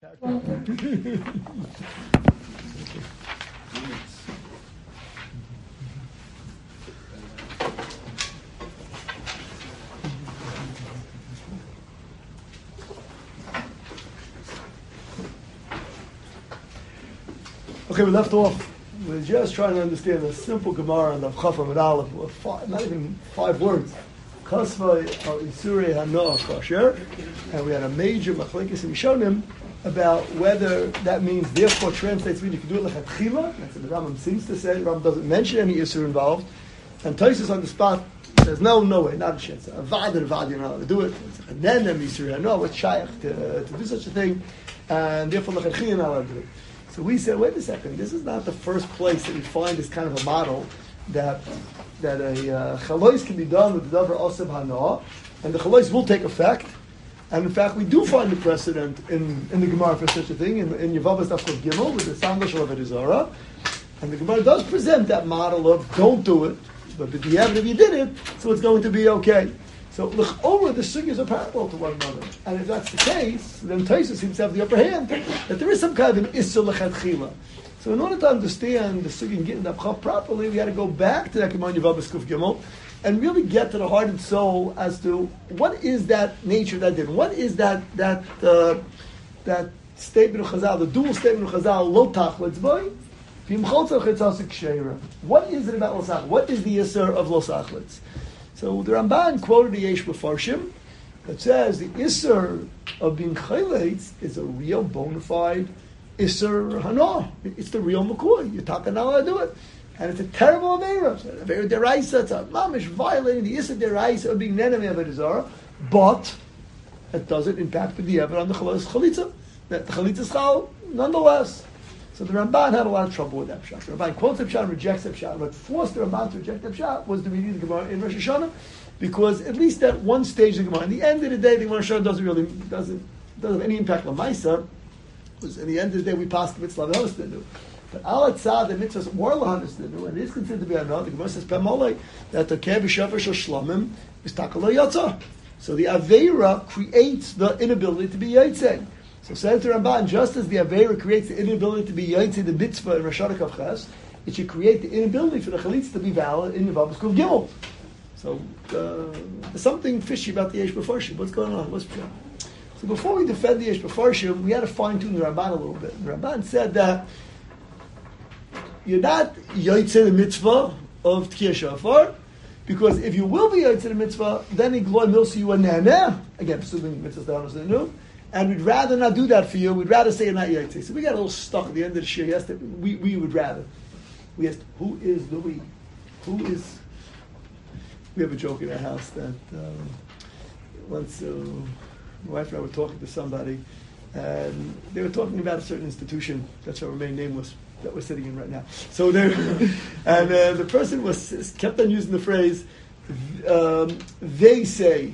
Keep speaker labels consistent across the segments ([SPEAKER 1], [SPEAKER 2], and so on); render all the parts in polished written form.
[SPEAKER 1] Okay, we left off. We're just trying to understand a simple Gemara on the Chafam and Aleph, not even 5 words. Kasvai al Isurei Hanoah Kosher, and we had a major machlekes in Rishonim about whether that means therefore translates meaning you can do it lechatchila. That's what the Rambam seems to say. The Rambam doesn't mention any Isur involved, and Tosfos on the spot says no way, not a chance. Avad you're not allowed to do it. And then Isurei Hanoah, what's shaykh to do such a thing, and therefore lechatchila you're not allowed to do it. So we said, wait a second, this is not the first place that we find this kind of a model that a chalois can be done with the davar oseb hanoah, and the chalois will take effect. And in fact, we do find the precedent in the Gemara for such a thing, in Yevavos Daf Kuf Gimel, with the Samla Shel Avodah Zarah. And the Gemara does present that model of don't do it, but if you did it, so it's going to be okay. So, l'ch'ora, the sugyas are parallel to one another. And if that's the case, then Tosfos seems to have the upper hand, that there is some kind of an issur lechatchila. So in order to understand the sugya and get in the Apchav properly, we had to go back to that Gemara Yevavos Kuf Gimel and really get to the heart and soul as to what is that nature that did. What is that statement of Chazal, the dual statement of Chazal, lo tachlitz boy, v'imcholtz chitzasik sheira. What is it about lo tachlitz? What is the issur of lo tachlitz? So the Ramban quoted the Yesh Mefarshim that says the Isser of being chayleitz is a real bona fide Isser Hanoah. It's the real McCoy. You're talking now how to do it. And it's a terrible Aveira. Aveira Deraisa, it's a mamish violating the Isser Deraisa of being Nenemi Avodah Zarah, but it doesn't impact the Ever on the Chalitza. The Chalitza is chal, nonetheless. So the Ramban had a lot of trouble with that pshat. The Ramban quotes that pshat and rejects that pshat. What forced the Ramban to reject that pshat was the reading of the Gemara in Rosh Hashanah, because at least at one stage of the Gemara, in the end of the day, the Gemara doesn't have any impact on Maisa, because in the end of the day, we pass the mitzvah lahanis to do. But al atzad, the mitzvah is more lahanis to do, and it is considered to be another. The Gemara says Pemolei that the keh b'shefer shel shlomim is takalo yatzah. So the Aveira creates the inability to be yatzeh. So says the Ramban, just as the Aveira creates the inability to be yaitze the mitzvah in Rosh Hashanah Kavches, it should create the inability for the chalitz to be valid in Yevavos Kuf Gimel. So there's something fishy about the Yesh Mefarshim. What's going on? So before we defend the Yesh Mefarshim, we had to fine tune the Ramban a little bit. The Ramban said that you're not yaitze the mitzvah of Tkiyah Shofar, because if you will be yaitze the mitzvah, then Igloy Milsi you a naneh. Again, assuming the mitzvah's down as they knew. And we'd rather not do that for you. We'd rather say you're not yaitze. So we got a little stuck at the end of the shir yesterday. We would rather. We asked, who is the we? Who is... We have a joke in our house that once my wife and I were talking to somebody, and they were talking about a certain institution that shall remain nameless that we're sitting in right now. So there, and the person kept on using the phrase, they say,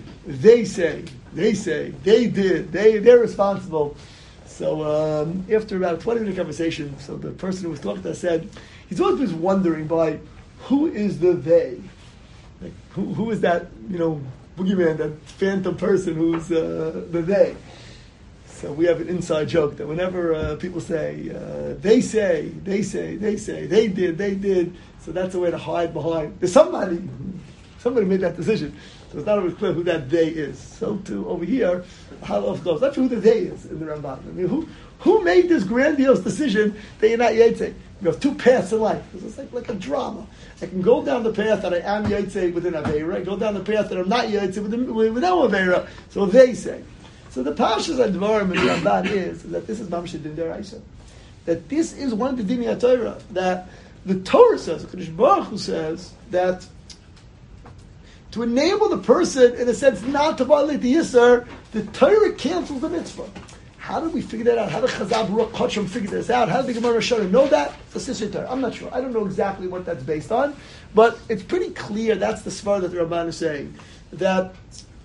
[SPEAKER 1] they did, they're responsible. So after about a 20-minute conversation, so the person who was talking to us said, he's always been wondering by who is the they? Like, who is that, boogeyman, that phantom person who's the they? So we have an inside joke that whenever people say, they say, they did, so that's a way to hide behind. There's somebody made that decision. So it's not always clear who that they is. So to over here, Halav goes, not sure who the they is in the Ramban. I mean, who made this grandiose decision that you're not Yaitse? You have 2 paths in life. It's like a drama. I can go down the path that I am Yaitse within Aveira. I go down the path that I'm not Yaitse within Aveira. So they say. So the Pashas and Dvarim in the Ramban is that this is Mamsheh Din Deraisa. That this is one of the Dinei HaTorah. That the Torah says, the Kadosh Baruch Hu says, that to enable the person, in a sense, not to violate the Yisr, the Torah cancels the mitzvah. How did we figure that out? How did Chazal Baruch Kacham figure this out? How did the Gemara Shana know that? It's a Sisr Torah. I'm not sure. I don't know exactly what that's based on, but it's pretty clear that's the svar that the Ramban is saying, that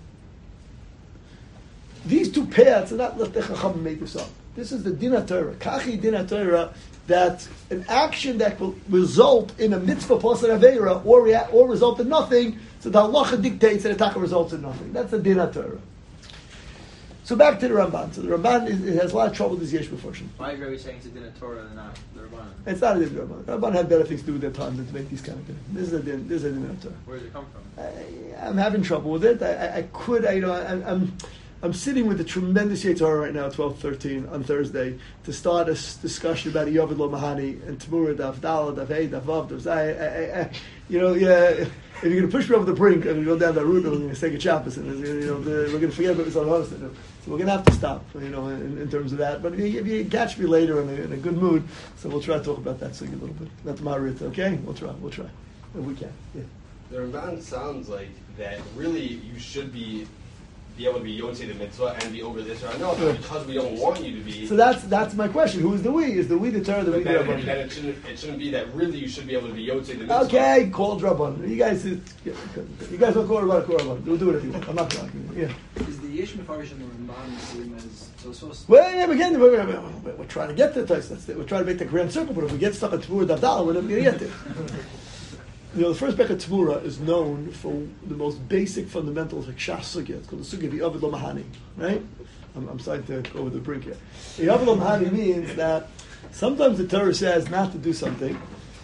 [SPEAKER 1] these 2 paths are not let the Chacham make this up. This is the Din HaTorah. Kachi Din HaTorah, that an action that will result in a mitzvah plus an Aveira or result in nothing, so the halacha dictates that a taka results in nothing. That's the Din HaTorah. So back to the Ramban. So the Ramban it has a lot of trouble with this Yesh Mefarshim.
[SPEAKER 2] Why is Rabbi saying it's a din of Torah and not the Rabbanan?
[SPEAKER 1] It's not a din of Ramban. Ramban had better things to do with their time than to make these kind of things. This is a din of Torah.
[SPEAKER 2] Where does it come from?
[SPEAKER 1] I'm having trouble with it. I'm sitting with a tremendous Yetzirah right now, 12:13 on Thursday, to start a discussion about Yovid Lo Mahani and Tamura Daf Dal Daf Hey Daf Vav Daf Zay. If you're going to push me over the brink, I'm going to go down that route. I'm going to take a chapas, and we're going to forget about this on host. So we're going to have to stop, in terms of that. But if you catch me later in a good mood, so we'll try to talk about that so a little bit. Not the Marit, okay? We'll try if we can. Yeah.
[SPEAKER 3] The Ramban sounds like that. Really, you should be able to be Yotzei the mitzvah and be over this or no, because we don't want you to be.
[SPEAKER 1] So that's my question. Who is the we? Is the we the Torah? The we the Rabban?
[SPEAKER 3] Then it shouldn't be that. Really, you should be able to be Yotzei the mitzvah.
[SPEAKER 1] Okay, call Rabban. You guys don't call Rabban. We'll do it if you want. I'm not talking. Yeah.
[SPEAKER 2] Is the Yesh Mefarshim and the Ramban the same as so supposed to?
[SPEAKER 1] Well, again, we're trying to get to the We're trying to make the grand circle, but if we get stuck at Tmur Davdal, we're never going to get there. The first Bechet Tmura is known for the most basic fundamentals like Shas Sugya. It's called the Sugya, the Yovid Lo Mahani, right? I'm starting to go over the brink here. The Yovid Lo Mahani means that sometimes the Torah says not to do something,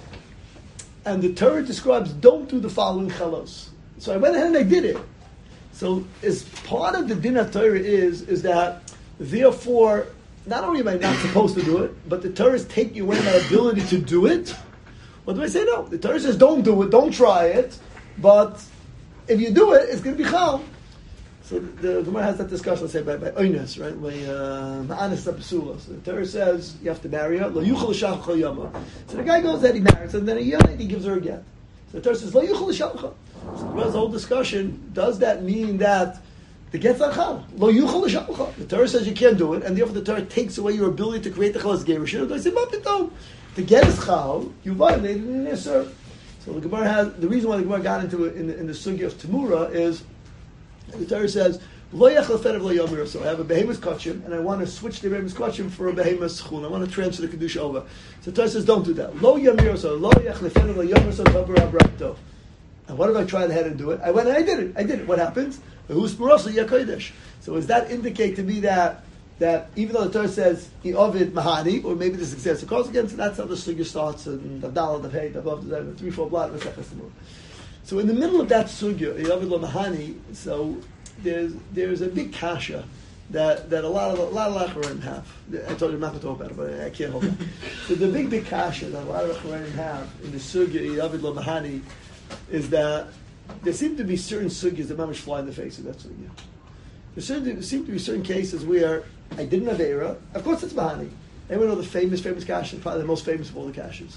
[SPEAKER 1] and the Torah describes don't do the following chalos. So I went ahead and I did it. So as part of the din of Torah is that therefore not only am I not supposed to do it, but the Torah is taking away my ability to do it. What do I say? No. The Torah says don't do it, don't try it, but if you do it, it's going to be chal. So the Gemara has that discussion, let's say, by Oynes, right? By Ma'anis Tapasula. So the Torah says you have to marry her. Lo yuchel l'shach chol yama. So the guy goes ahead, he marries her, and then a year later he gives her a get. So the Torah says, Lo yuchel l'shach. So there's a whole discussion, does that mean that the get's not chal? Lo yuchel l'shach. The Torah says you can't do it, and therefore the Torah takes away your ability to create the chalas gerushin. I say, Mapito. To get his chal, you violated an isser. So the Gemara has the reason why the Gemara got into it in the sugya of Tamura is the Torah says lo yachal ferev lo yomir. So I have a behemoth kachim and I want to switch the behemoth kachim for a behemoth schun. I want to transfer the kedusha over. So the Torah says don't do that. Lo yomir so lo yachal ferev lo yomir so taber abrapto. And what if I tried ahead and do it? I went and I did it. What happens? Who's parasa yakodesh? So does that indicate to me that even though the Torah says Ovid Mahani, or maybe the successor calls again, so that's how the sugya starts, and the Dal, the Hey, the Vav, the 3-4 blot, so in the middle of that sugya, Ovid Lo Mahani, so there's a big kasha that a lot of Acharonim have. I told you I'm not going to talk about it, but I can't hold back. So the big kasha that a lot of Acharonim have in the sugya Ovid Lo Mahani is that there seem to be certain sugyas that mamish fly in the face of that sugya. There seem to be certain cases where I did an Aveira. Of course, it's Mahani. Anyone know the famous kasha? Probably the most famous of all the kashas.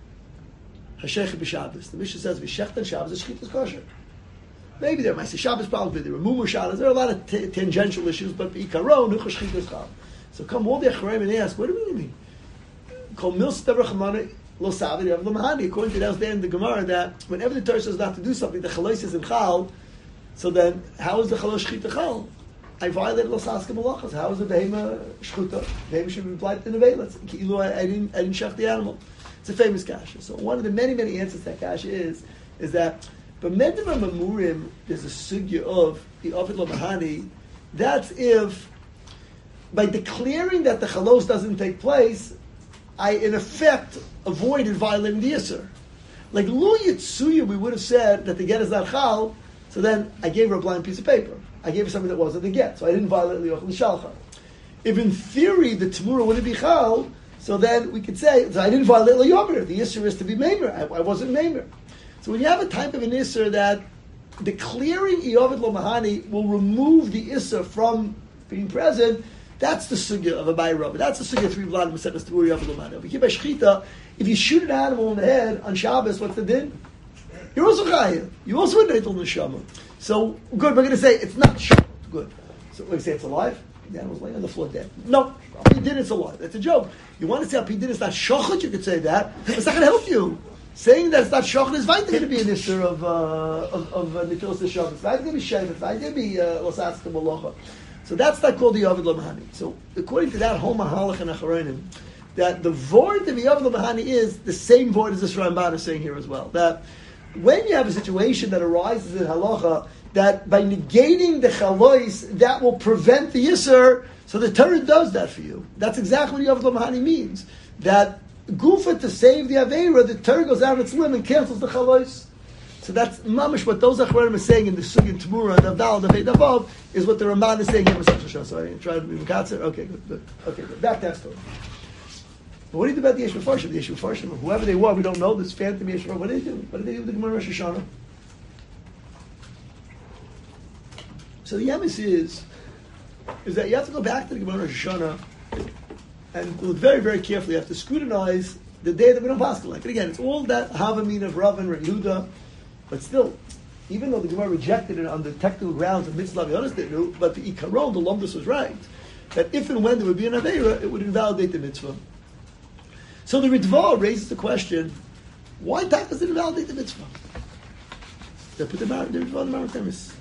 [SPEAKER 1] Hashech b'Shabbos. The Mishnah says v'shech on Shabbos is shchitas kosher. Maybe there might say Shabbos probably there were mumu shalas. There are a lot of tangential issues, but ikaron nucha shchitas chal. So come all the Acharonim and ask, what do you mean? Kol milsa tavrachamana lo savi of the Mahani. According to that, in the Gemara, that whenever the Torah says not to do something, the chalos is in chal. So then, how is the chalos shchita chal? I violated los haska malachas. How is the behema shchuta? Behema should be applied to the nevelas. I didn't shech the animal. It's a famous kasha. So one of the many answers to that kasha is that but Medivah Mamurim, there's a sugya of the Ovid Lo Mahani. That's if by declaring that the chalos doesn't take place, I in effect avoided violating the Yisr. Like Lu Yitsuya, we would have said that the get is not chal. So then I gave her a blind piece of paper. I gave her something that wasn't the get. So I didn't violate Lioch L'Shalcha. If in theory the Tamura wouldn't be chal, so then we could say, so I didn't violate L'Yomer. The Yisr is to be Meimer. I wasn't Meimer. So when you have a type of an Yisr that declaring Yovid Lo Mahani will remove the Yisr from being present, that's the sugya of a Bayra. That's the sugya of 3 blood Maseches Tamura Yovid Lo Mahani. If you keep a shchita, if you shoot an animal in the head on Shabbos, what's the din? You're also chayiv. You also win Eitel Neshama. So, good, we're going to say it's not shot. Good. So, we're going to say it's alive? The animal's laying on the floor dead. No. He did it's alive. That's a joke. You want to say he did it's not shochet, you could say that. It's not going to help you. Saying that it's not shochet is fine to be an issue of Nitilas Neshama. It's not going to be Shem. It's not going to be Losas Malacha. So that's not called the Yovid Lo Mahani. So, according to that whole Mahalach and Acharonim, that the word of the Yovid Lo Mahani is the same word as this Ramban is saying here as well. That when you have a situation that arises in halacha that by negating the chalois, that will prevent the yisur. So the Torah does that for you. That's exactly what Yavud Lamahani means. That gufa to save the Aveira, the Torah goes out of its limb and cancels the chalois. So that's mamish what those achronim are saying in the Sugin Tmura and Avdal, the Veit Avav, is what the Ramban is saying here. So I tried to be Mekatzer. Okay, good. Okay, good. Back to that story. But what do you do about the Yesh Mefarshim? The Yesh Mefarshim, whoever they were, we don't know, this phantom Yesh Mefarshim, what did they do? What did they do with the Gemara Rosh Hashanah? So the emes is that you have to go back to the Gemara Rosh Hashanah and look very, very carefully. You have to scrutinize the day that we don't pass like. And again, it's all that Havamin of Rav and Yehuda, but still, even though the Gemara rejected it on the technical grounds of Mitzvah Yonus didn't know, but the Ikaron, the Lomdus was right, that if and when there would be an Aveira, it would invalidate the Mitzvah. So the Ritva raises the question, why does it invalidate the Mitzvah? They put the Ritva in the Maritemis.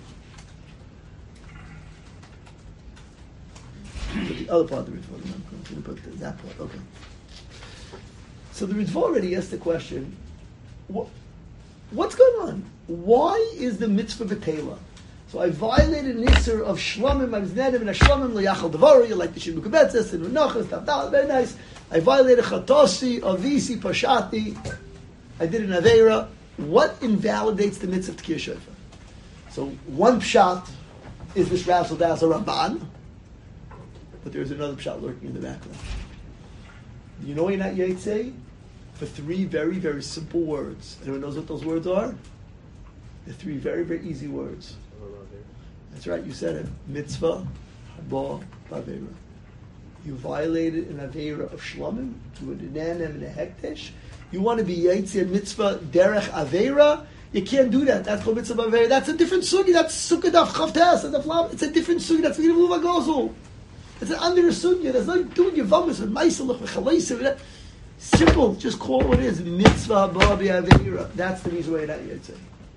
[SPEAKER 1] The other part of the Ritva, I'm going to put that part, okay. So the Ritva already asked the question, what's going on? Why is the mitzvah betela? So I violated an isser of shlamim, I was nedim, and a shlamim liyachal devari, like the Shimon Kubetzes, and Renachas, Tavdal, very nice. I violated chatosi, avisi, pashati, I did an aveira. What invalidates the mitzvah of Tkiyah Shofar? So one pshat is this Rav Sodas Ramban, but there's another pshat lurking in the background. You know you're not Yaitse? For three very, very simple words. Anyone knows what those words are? They're three very, very easy words. That's right, you said it. Mitzvah, haba, bavera. You violated an avera of shlamim, you an inanem and a hektesh. You want to be Yaitse mitzvah derech avera? You can't do that. That's called mitzvah avera. That's a different sugi. That's sukkah daf chavtes and daf. It's a different sugi. That's the luva gozel. It's an under sugi. There's no doing your vamis with meiselach with chaleisa. Simple. Just call what it is. Mitzvah babi avera. That's the reason why you're not Yaitse.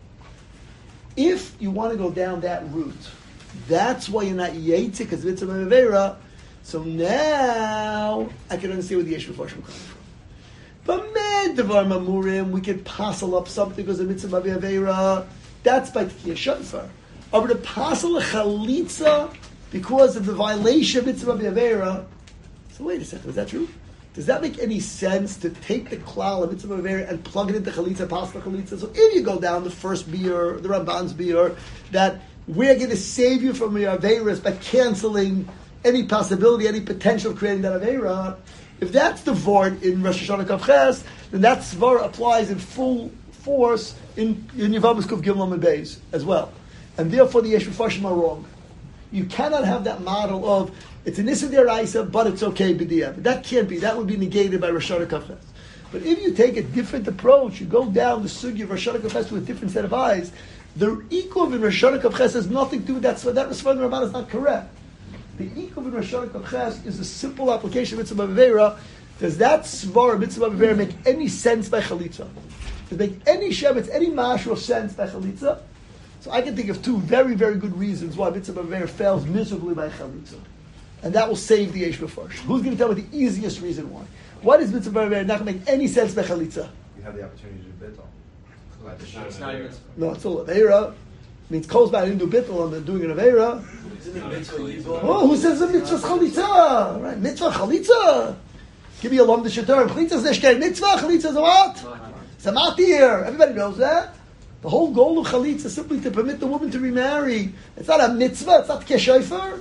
[SPEAKER 1] If you want to go down that route, that's why you're not Yaitse, because mitzvah avera. So now I can understand where the Yesh Mefarshim comes from. But med devar mamurim, we can passel up something because of mitzvah avera. That's by Tkiyah Shofar. Over the passel a chalitza because of the violation of mitzvah avera. So wait a second, is that true? Does that make any sense to take the klal of mitzvah avera and plug it into chalitza, passel chalitza? So if you go down the first beer, the Ramban's beer, that we're going to save you from your averas by canceling any possibility, any potential of creating that avera. If that's the vort in Rosh Hashanah Kav Ches, then that svara applies in full force in Yevamos Kuf Gimel and Beis as well. And therefore the Yesh Mefarshim are wrong. You cannot have that model of it's an Issa Deraisa, but it's okay b'di'ah. That can't be. That would be negated by Rosh Hashanah Kav Ches. But if you take a different approach, you go down the sugi of Rosh Hashanah Kav Ches with a different set of eyes, the equal in Rosh Hashanah Kav Ches has nothing to do with that. So that Svar Ramban is not correct. The Ikuv in Rosh Hashanah Kav Ches is a simple application of mitzvah avera. Does that svar mitzvah avera make any sense by chalitza? Does it make any shemitz, any mashro sense by chalitza? So I can think of two very, very good reasons why mitzvah avera fails miserably by chalitza, and that will save the Yesh Mefarshim. Who's going to tell me the easiest reason why? Why is mitzvah avera not going to make any sense by chalitza?
[SPEAKER 4] You have the opportunity to do bittul.
[SPEAKER 2] It's not even.
[SPEAKER 1] No, it's all avera. Means Kozman didn't do bittul and doing an avera. Oh, who says the mitzvah chalitza? Right, mitzvah chalitza. Give me a lom de term. Chalitza is neshkei mitzvah. Chalitza is a what? It's a matir. Everybody knows that. The whole goal of chalitza is simply to permit the woman to remarry. It's not a mitzvah. It's not keshayfer.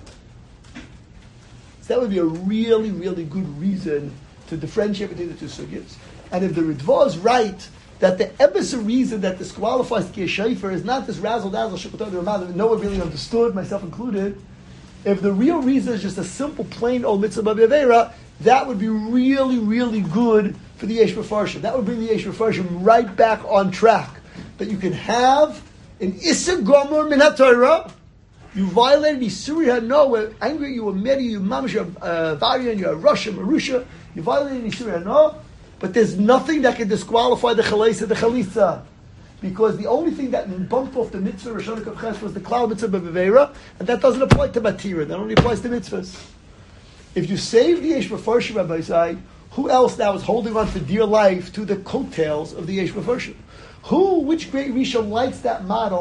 [SPEAKER 1] So that would be a really, really good reason to differentiate between the two sugyas. And if the Ritva is right, that the episode reason that disqualifies Tkiyah Shofar is not this razzle dazzle shukotah Ramah that no one really understood, myself included. If the real reason is just a simple plain old mitzvah b'avera, that would be really, really good for the Yesh Mefarshim. That would bring the Yesh Mefarshim right back on track. That you can have an Issa Gomer min HaTorah. You violated Isuri Hano, we're angry, you were meri, you mamish, you're Varian, you're Russia, Marusha. You violated Isuri Hano. But there's nothing that can disqualify the chalais of the chalitza. Because the only thing that bumped off the mitzvah Rosh Hashanah Kav Ches was the klal mitzvah b'veira, and that doesn't apply to matira, that only applies to mitzvahs. If you save the Yesh Mefarshim, Rabbi Zai, who else now is holding on for dear life to the coattails of the Yesh Mefarshim? Which great Rishon likes that model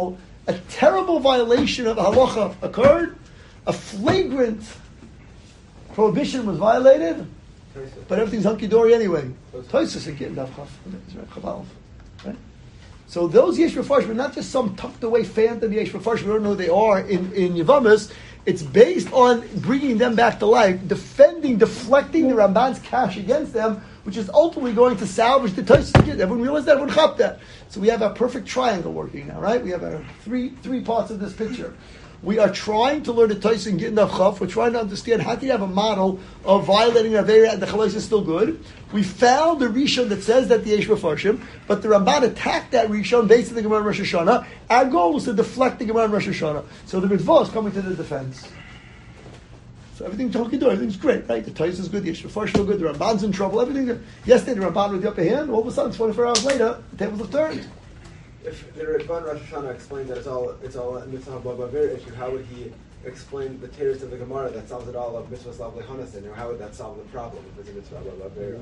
[SPEAKER 1] a terrible violation of halacha occurred, a flagrant prohibition was violated, but everything's hunky-dory anyway. Tosfos again, Daf Chaf. Right? So those Yesh Mefarshim are not just some tucked away phantom Yesh Mefarshim, we don't know who they are in Yavamas. It's based on bringing them back to life, deflecting the Ramban's cash against them, which is ultimately going to salvage the Tosfos. Everyone realized that, everyone chop that. So we have a perfect triangle working now, right? We have our three parts of this picture. We are trying to learn the Tosfos and get in the Chaf. We're trying to understand how can you have a model of violating Avera and the Chalais is still good. We found the Rishon that says that the Yesh Mefarshim, but the Ramban attacked that Rishon based on the Gemara in Rosh Hashanah. Our goal was to deflect the Gemara in Rosh Hashanah. So the Mitzvah is coming to the defense. So everything's talking to everything's great, right? The Tosfos is good, the Yesh Mefarshim is good, the Ramban's in trouble, everything. Yesterday the Ramban with the upper hand, all of a sudden 24 hours later, the tables have turned.
[SPEAKER 4] If the Ramban Rosh Hashanah explained that it's all a mitzvah b'aver issue, how would he explain the tears of the Gemara that solves it all of mitzvah slav lechonasin, or how would that solve the problem if it's a mitzvah b'aver?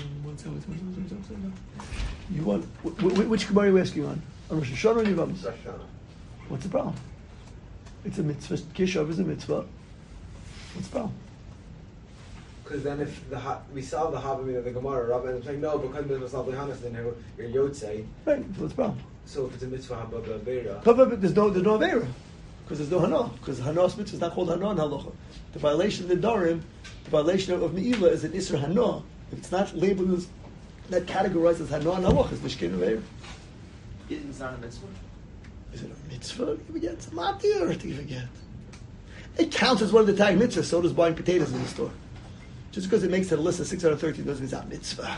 [SPEAKER 1] You want which Gemara are you asking on? On Rosh Hashanah or Yevamos?
[SPEAKER 4] Rosh Hashanah.
[SPEAKER 1] What's the problem? It's a mitzvah. Kishav is a mitzvah. What's the problem?
[SPEAKER 4] Because then if we solve the Havamid of the Gemara, Rabbi is saying no, because mitzvah slav lechonasin, you're Yotzei.
[SPEAKER 1] Right. So what's the problem?
[SPEAKER 4] So if it's a mitzvah b'aver,
[SPEAKER 1] there's no Avera. Because there's no Hana. Because Hana's mitzvah is not called Hana in Halacha. The violation of the Darim, the violation of Me'ilah is an Isra Hana. If it's not labeled as, not categorized as Hana in Halacha, it's Mishkin Avera.
[SPEAKER 2] It's not a mitzvah.
[SPEAKER 1] Is it a mitzvah? You forget. It's a matir to forget. It counts as one of the tag mitzvahs, so does buying potatoes in the store. Just because it makes it a list of 6 out of 13 doesn't mean it's a mitzvah.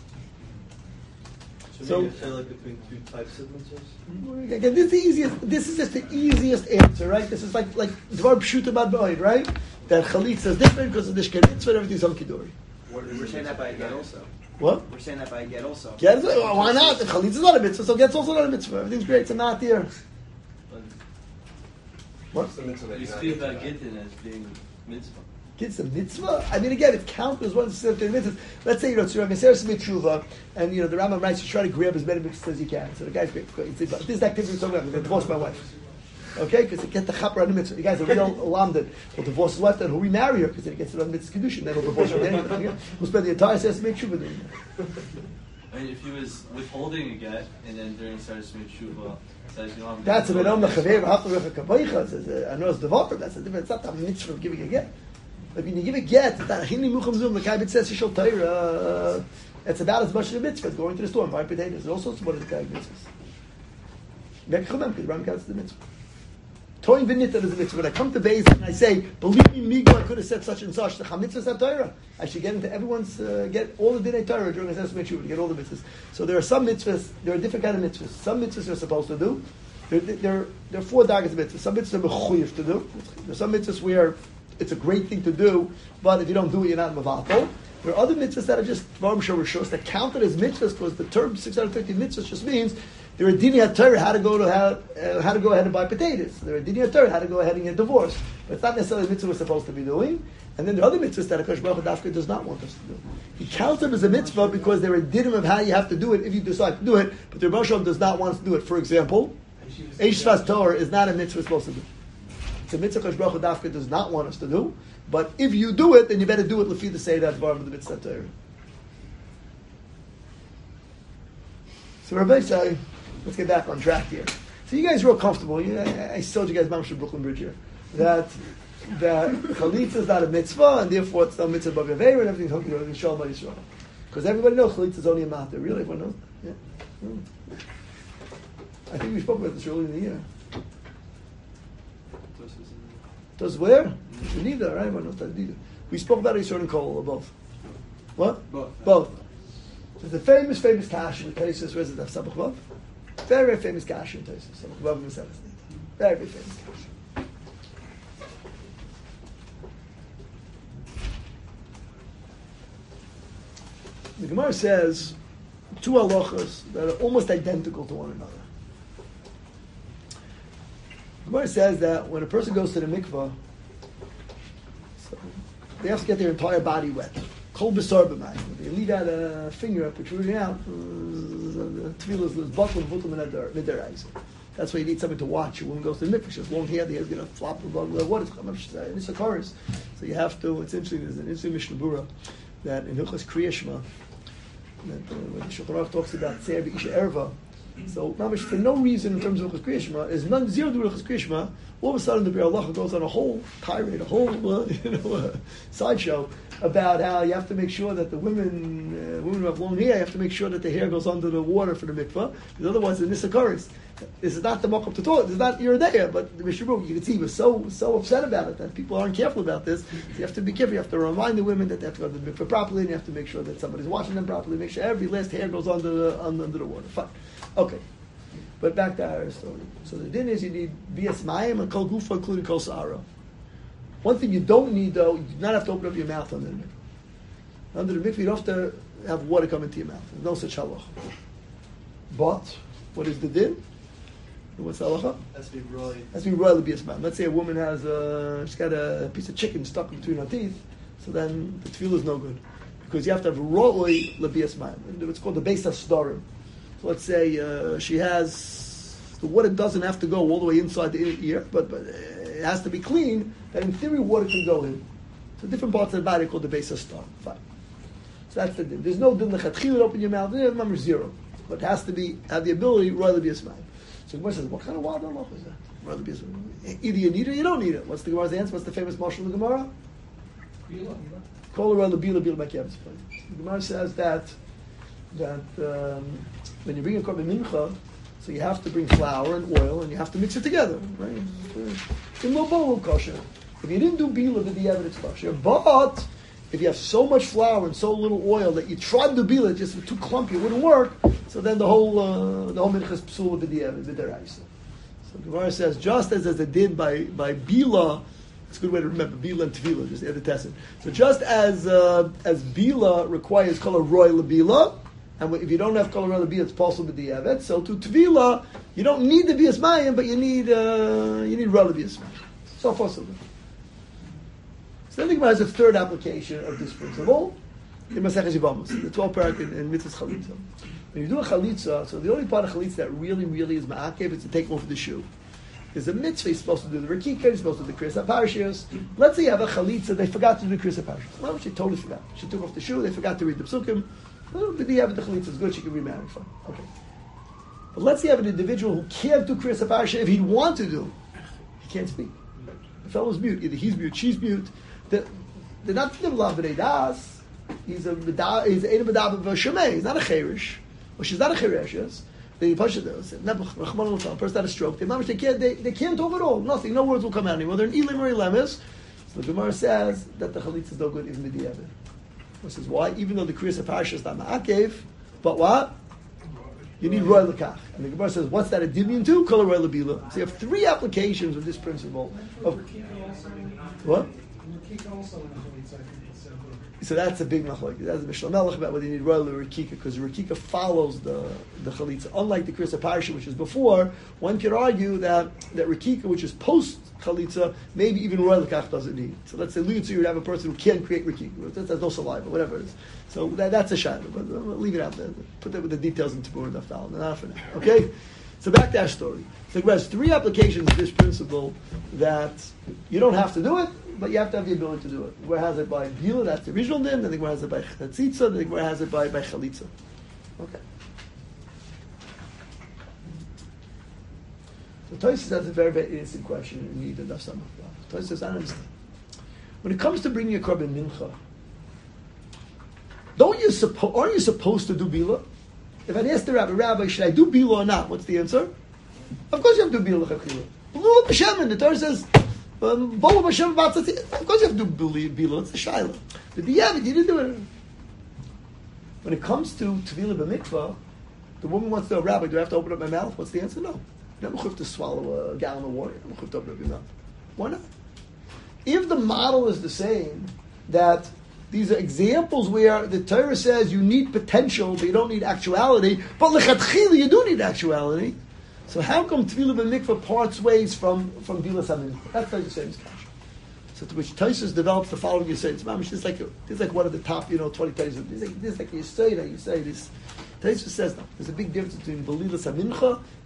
[SPEAKER 5] So you feel like between two types of mitzvahs?
[SPEAKER 1] Again, this is just the easiest answer, right? This is like Dvar Pshuta Bad Ba'id, right? That Chalitza is different because of the Shken Mitzvah and everything's hunky-dory.
[SPEAKER 2] We're saying that by a get also.
[SPEAKER 1] What?
[SPEAKER 2] We're saying that by a get also.
[SPEAKER 1] Get, why not? If Chalitza is not a mitzvah, so get's also not a mitzvah. Everything's great. It's a not here. What's
[SPEAKER 4] the mitzvah that
[SPEAKER 5] you
[SPEAKER 4] you're not
[SPEAKER 5] speak about
[SPEAKER 4] getting
[SPEAKER 5] Gittin as being mitzvah.
[SPEAKER 1] It's a mitzvah. I mean, again, it counts as one of the mitzvahs. Let's say, it's Rav Meseres Mitzvah, and, the Rambam writes, you try to grab as many mitzvahs as you can. So the guy's great. This is the activity we're talking about. I'm going to divorce my wife. Okay? Because it gets the chapra on the mitzvah. The guy's a real alarm that he'll divorce his wife, then he'll remarry her, because then he gets it on mitzvah kedushin, then he'll divorce her again. He'll spend the entire session to make shuva doing that.
[SPEAKER 5] I mean, if he was withholding a get, and then during Saras Mitzvah, says, I'm
[SPEAKER 1] that's a menom lechaver, haftarech kabaycha, says, I know it's devoted, that's a different, it's not the mitzvah of giving a get. Like when you give a get, it's about as much as a mitzvah as going to the store and buying potatoes. There's all sorts of what is the kind of mitzvahs. Because the Ram counts the mitzvah. Toin v'nita is a mitzvah. When I come to Beis and I say, believe me, Migo, I could have said such and such. The mitzvahs have Torah. I should get into everyone's, get all the Dinei Torah during the Sesame Tshuva to get all the mitzvahs. So there are some mitzvahs, there are different kind of mitzvahs. Some mitzvahs you're supposed to do. There are 4 dargahs of mitzvahs. Some mitzvahs are mechuyev to do. There's some mitzvahs where it's a great thing to do, but if you don't do it, you're not mavato. There are other mitzvahs that are just dvarim shorishos that counted as mitzvahs because the term 613 mitzvahs just means there are dini haTorah how to go ahead and buy potatoes. There are dini haTorah how to go ahead and get divorced. But it's not necessarily a mitzvah we're supposed to be doing. And then there are other mitzvahs that HaKadosh Baruch Hu Dafka does not want us to do. He counts them as a mitzvah because there are dinim of how you have to do it if you decide to do it. But the Rebbe does not want us to do it. For example, Eish Shvas Torah is not a mitzvah we're supposed to do. It's a mitzvah HaKadosh Baruch Hu Dafka does not want us to do. But if you do it, then you better do it lefi the Seder Dvarim of the mitzvah Torah. So Rabbi say, let's get back on track here. So you guys are real comfortable. I told you guys Mamash of Brooklyn Bridge here that Chalitza is not a mitzvah, and therefore it's not a mitzvah of Yaveir, and everything's hunky dory, Shalom by Yisrael. Because everybody knows Chalitza is only a matter. Really, everyone knows that? Yeah. I think we spoke about this earlier in the year. Does where? Neither, right? Everyone knows that neither. We spoke about Yisrael and Kol, or both. What? Both. There's a famous kash in the Taisus. Where's it? Sabach Vav? Very, very famous kash in the Taisus. Sabach Vav and Seves. Very, very famous kash. The Gemara says 2 halachas that are almost identical to one another. The Gemara says that when a person goes to the mikvah, so they have to get their entire body wet. Kol b'sar b'mayim. They leave out a finger protruding out. The tefillah is buckled and vutum midaraisa. That's why you need somebody to watch. A woman goes to the mikvah, she has long hair, the hair's going to flop above the water. It's a chorus. So you have to, it's interesting, there's an interesting Mishnah Berurah that in Hilchos Kriya Shema, that when the Shulchan Aruch talks about Tzeir B'Isha Erva, so mamish, for no reason in terms of Hilchos Kriya Shema, is none zero to Hilchos Kriya Shema, all of a sudden the Be'er Halacha goes on a whole tirade, a whole sideshow about how you have to make sure that the women who have long hair, you have to make sure that the hair goes under the water for the mikvah, because otherwise it's a occurrence. This is not the mock up to talk. This is not your day, but the Mishnah Berurah, you can see he was so upset about it that people aren't careful about this. So you have to be careful. You have to remind the women that they have to go to the mikvah properly, and you have to make sure that somebody's watching them properly. Make sure every last hair goes under the water. Fine, okay. But back to our story. So the din is you need bias mayim and kol gufa, including kol sa'ara. One thing you don't need though, you do not have to open up your mouth under the mikvah. Under the mikvah, you don't have to have water come into your mouth. There's no such halach. But what is the din? What's the halacha?
[SPEAKER 5] Has to be royal.
[SPEAKER 1] Has to be royal bias mayim. Let's say a woman has she's got a piece of chicken stuck between her teeth, so then the tefillah is no good because you have to have royal bias mayim. It's called the beis hasdarim. So let's say she has the water doesn't have to go all the way inside the ear, but it has to be clean. That in theory water can go in. So different parts of the body are called the beis hasdarim. Fine. So that's the din. There's no din lechatchila open your mouth. Number zero, but it has to be have the ability royal bias mayim. So the Gemara says, what kind of wild halacha is that? Either you need it or you don't need it. What's the Gemara's answer? What's the famous mashal of the Gemara? Kol around the bila makiav's place. The Gemara says that when you bring a korban mincha, so you have to bring flour and oil and you have to mix it together, right? In lo bo kosher. If you didn't do bila, then the evidence kosher. But if you have so much flour and so little oil that you tried to bila, it just was too clumpy, it wouldn't work. So then the whole mincha is psul with the deraisa. So Gemara says just as it did by bila, it's a good way to remember bila and tefillah. Just add the tessin. So just as bila requires kol roy lebila, and if you don't have kol roy lebila, it's possible with the evet. So to tefillah, you don't need the bias mayim, but you need roy bias mayim. So possible. So then the Gemara has a third application of this principle in Maseches Yevamos, in the 12th parak in Mitzvahs Chalitza. When you do a Chalitza, so the only part of Chalitza that really is ma'akev is to take off the shoe. There's a mitzvah, you're supposed to do the Rekika, you're supposed to do the Kriyas HaParshiyos. Let's say you have a Chalitza, they forgot to do the Kriyas HaParshiyos. Well, she totally forgot. She took off the shoe, they forgot to read the Psukim. Well, the Chalitza is good, she can remarry, fine. Okay. But let's say you have an individual who can't do Kriyas HaParshiyos if he'd want to do. He can't speak. The fellow's mute. Either he's mute, she's mute. They're not Nivlav B'nei Das. He's a Medab of a Shemei. He's not a Cherish. Well, she's not a Cherish, yes. They push it there. A person had a stroke. They can't talk at all. Nothing. No words will come out anymore. They're in Elim or Elemis. So the Gemara says that the Chalitza is no good even B'diavad. This is why, even though the Kriyas HaParsha is not Ma'akev, but what? You need Roy L'Kach. And the Gemara says, what's that a dimion to? Kol Roy L'Bila. So you have three applications of this principle. What? So that's a big machlok. That's a Mishnah Melech about whether you need royal or Rekika, because Rekika follows the Chalitza. Unlike the Kriyas HaParsha, which is before, one could argue that Rekika, which is post Chalitza, maybe even royal Lekach doesn't need. So let's say Luyitzu, you would have a person who can't create Rekika. There's no saliva, whatever it is. So that's a shadow. But we'll leave it out there. Put that with the details in Tabur and Daftal. Not for now. Okay? So back to our story. So it has three applications of this principle that you don't have to do it, but you have to have the ability to do it. The Gemara has it by Bila, that's the original din, then the Gemara has it by Chatzitza, then the Gemara has it by Chalitza. Okay. So Tosfos has a very, very innocent question in need of Daf Samach. Tosfos says, I don't understand. When it comes to bringing a korban mincha, aren't you supposed to do Bila? If I ask the Rabbi, should I do Bila or not? What's the answer? Of course you have to do Bila. The Torah says, of course you have to do Bila. It's the Shaila. The Diavad, you didn't do it. When it comes to Tevila b'mikvah, the woman wants to know, Rabbi, do I have to open up my mouth? What's the answer? No. You're not mechuyev to swallow a gallon of water. You're not mechuyev to open up your mouth. Why not? If the model is the same, that these are examples where the Torah says you need potential, but you don't need actuality, but lechatchila you do need actuality, so how come Tevila b'mikvah parts ways from Bilas HaMincha? That's Tosfos saying kasha. So to which Tosfos develops the following Yisayid. It's mamish, this is like one of the top, 20 Tosfos. This is like Yisayid, this. Tosfos says no. There's a big difference between Bilas HaMincha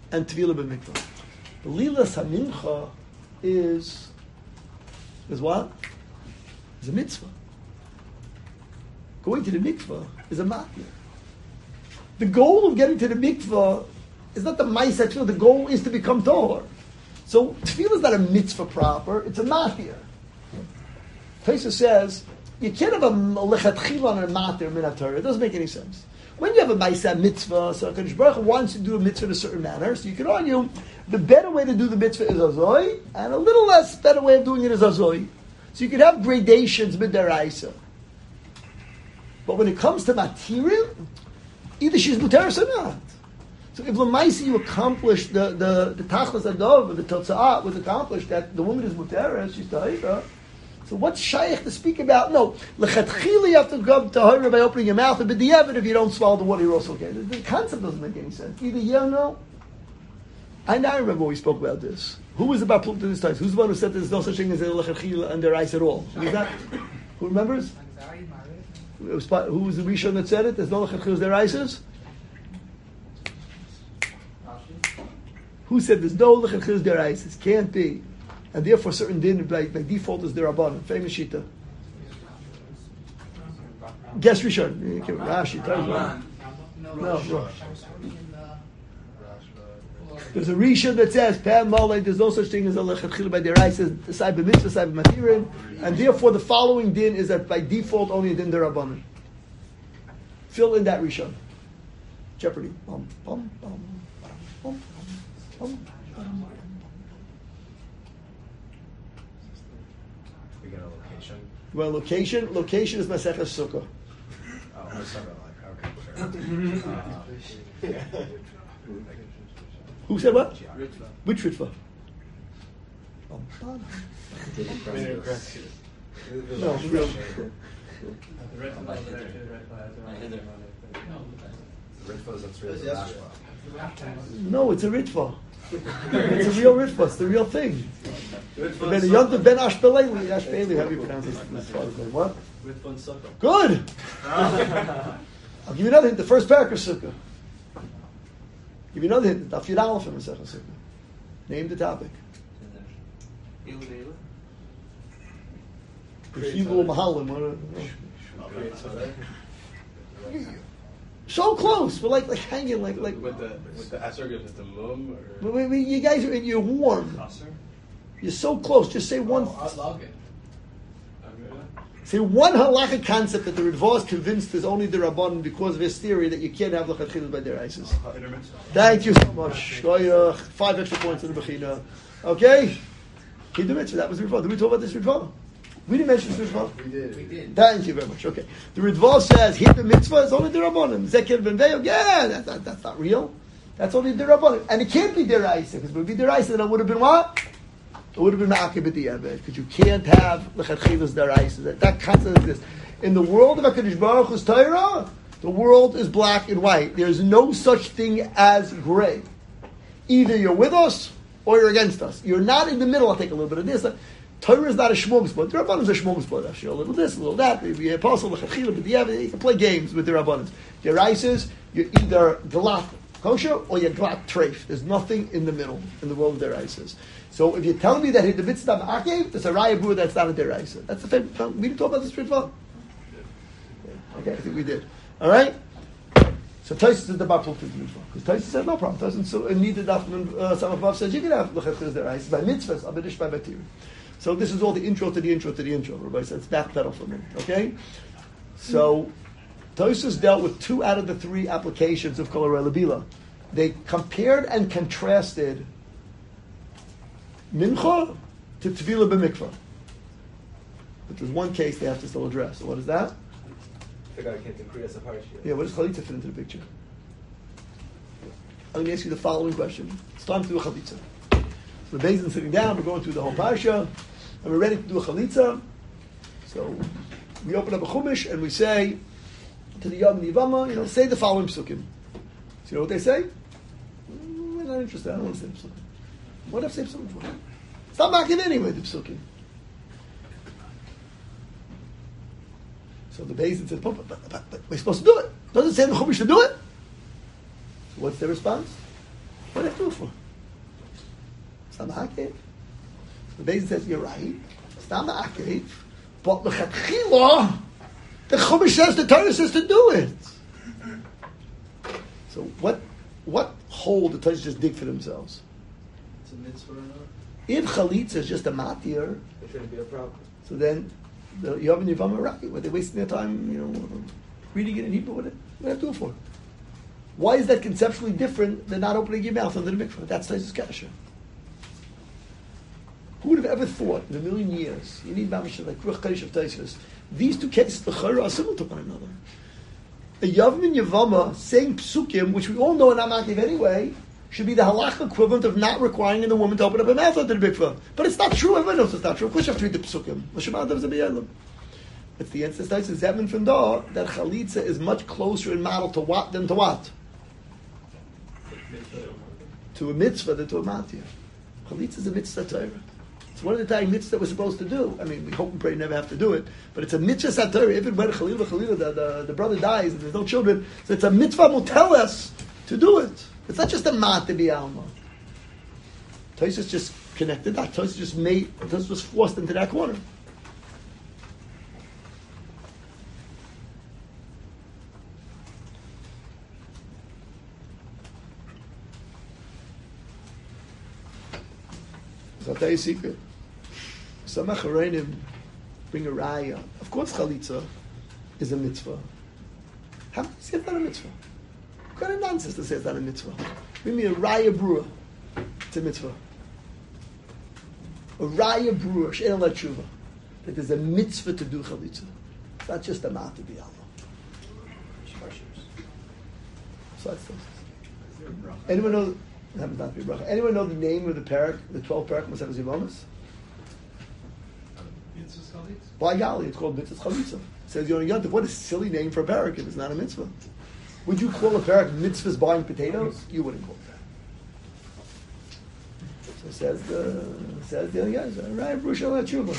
[SPEAKER 1] and Tvila b'mikvah. The Lilas HaMincha is what? Is a mitzvah. Going to the mikvah is a matna. The goal of getting to the mikvah is not the ma'aseh tefillah. The goal is to become tahor. So tefillah is not a mitzvah proper; it's a matir. Tosfos says you can't have a lechatchila and a matir min haTorah. It doesn't make any sense. When you have a ma'aseh mitzvah, so HaKadosh Baruch Hu wants you to do a mitzvah in a certain manner. So you can argue the better way to do the mitzvah is azoi, and a little less better way of doing it is azoi. So you can have gradations midaraisa. But when it comes to material, either she's muteris or not. So if l'maisi you accomplish the tachlis adov, the totza'at was accomplished that the woman is muteris, she's tahira. So what's shaykh to speak about? No, lechatchili you have to go tahira by opening your mouth, and b'diavad if you don't swallow the water, you're also okay. The concept doesn't make any sense. Either yeah or no. I now remember when we spoke about this. Who was about Plukta this time? Who's the one who said there's no such thing as a lechatchila and their ice at all? Who was that? Who remembers? Who was the Rishon that said it? There's no lechatchila their ices. Who said there's no lechatchila their ices? Can't be, and therefore certain din by default is their rabbanon. Famous shita. Guess Rishon. Rashi. No. There's a Rishon that says Pam Malay. There's no such thing as a lechatchila by their ices. Aside by mitzvah, aside by matirin, and therefore the following din is that by default only a din their rabbanon. Fill in that Rishon. Jeopardy.
[SPEAKER 6] We get a location.
[SPEAKER 1] Well, location is Maseches Sukkah.
[SPEAKER 6] Oh, we're something like, okay, sure.
[SPEAKER 1] Who said what?
[SPEAKER 5] Ritva.
[SPEAKER 1] Which Ritva? No, real.
[SPEAKER 6] Ritva, that's really the Rashba.
[SPEAKER 1] No, it's a Ritva. It's a real Ritva. It's the real thing. Ben Yontav Ben Ashbeleli. Ashbeleli, how do you pronounce this father's name? What?
[SPEAKER 5] Ritva and Sukkah.
[SPEAKER 1] Good. I'll give you another hint. The first parak of Sukkah. Give you another hint. Daf Yud Aleph in Masechah Sukkah. Name the topic. Yechivul Mahalim. So close. We're like hanging like.
[SPEAKER 3] With the asr gives it the mum or.
[SPEAKER 1] You guys are you're warm. You're so close. Just say one. Say one halakha concept that the Ritva is convinced is only the Rabban because of his theory that you can't have lechatchila by their ices. Thank you so much. 5 extra points in the Bechina. Okay? Keep the mitzvah. That was the Ritva. Did we talk about this Ritva? We didn't mention this Ritva.
[SPEAKER 4] We did.
[SPEAKER 1] Thank you very much. Okay. The Ritva says, here the mitzvah is only the Rabbanim. Zekir ben Veyo, yeah, that's not real. That's only the Rabbanim. And it can't be their ice, because if it would be their ice, then it would have been what? It would have been ma'akib b'di'eved, because you can't have lechatchilas daraisa. That concept exists. In the world of HaKadosh Baruch Hu's Torah, the world is black and white. There's no such thing as gray. Either you're with us or you're against us. You're not in the middle. I'll take a little bit of this. Torah is not a shmogspot. The Rabbanans are shmogspot. Actually, a little this, a little that. Maybe a apostle, lechatchilah b'di'eved. You can play games with the Rabbanans. Daraisas, you're either galat kosher or you're galat treif. There's nothing in the middle in the world of daraisas. So if you're telling me that in the mitzvah ma'akev, there's a raya bur that's not a deraisa. That's the famous. We didn't talk about this Ritva? Okay, I think we did. All right. So Tosfos is the batul to the Ritva because Tosfos said no problem. Tosfos needed some of says you can have lechatchilas deraisa by mitzvahs, abedish by batir. So this is all the intro to the intro to the intro. Everybody says backpedal for me. Okay. So Tosfos dealt with 2 out of the 3 applications of Kol Harei L'Bila. They compared and contrasted mincha to tvila b'mikvah. But there's one case they have to still address. So what is that?
[SPEAKER 4] The guy can't do kriyas of harshia.
[SPEAKER 1] Yeah, what does chalitza fit into the picture? I'm going to ask you the following question. It's time to do a chalitza. So the Beis Din sitting down, we're going through the whole parsha, and we're ready to do a chalitza. So we open up a chumash and we say to the Yom and the Yivama, say the following psukim. So you know what they say? We're not interested. I don't want to say the psukim. What if I say psukim for? It's not making anyway, the psukim. So the Beis Din says, but we're supposed to do it. Doesn't say in the Chumash to do it. So what's their response? What did I do it for? Stam ha'akev. The Beis says, you're right. Stam ha'akev. But l'chatchila, the Chumash says, the Torah says to do it. So what hole the Torah just dig for themselves?
[SPEAKER 2] It's a mitzvah or not?
[SPEAKER 1] If chalitza is just a matir,
[SPEAKER 4] It shouldn't be a problem.
[SPEAKER 1] so then the Yov and Yavam are right. Were they wasting their time, reading it in Hebrew? What did I do it for? Why is that conceptually different than not opening your mouth under the mikvah? That's Taisus Kasha. Who would have ever thought in a million years, you need mamish like Ruch Kaddish of Taisus, these two cases, the Chayra, are similar to one another. A Yavim and Yavama saying psukim, which we all know in Amakiv anyway, should be the halakha equivalent of not requiring the woman to open up her mouth under the mikvah. But it's not true. Everyone knows it's not true. Of course you have to read the psukim. It's the answer to Zeman from Da that chalitza is much closer in model to what than to what? To a mitzvah than to a matir. Chalitza is a mitzvah Torah. It's one of the time mitzvahs that we're supposed to do. I mean, we hope and pray never have to do it, but it's a mitzvah satorah. Even when the brother dies and there's no children, so it's a mitzvah muteles to do it. It's not just a mat to be alma. Tosfos just connected that. Tosfos was forced into that corner. So I'll tell you a secret. Some Acharonim bring a raya. Of course, chalitza is a mitzvah. How can you say it's not a mitzvah? What kind of nonsense to say it's not a mitzvah? Bring me a raya brua. It's a mitzvah. A raya brua, she'en la tshuva. That there's a mitzvah to do chalitza. It's not just a mat to be alma. So that's anyone know? Anyone know the name of the parak, the 12 parak Masechus Yevamos? By golly, it's called Mitzvahs Chalitza. It says Yonah Yontif. What a silly name for a parak if it's not a mitzvah. Would you call a parak mitzvahs buying potatoes? You wouldn't call it that. So says the other guys, right? Brushal Tshuva.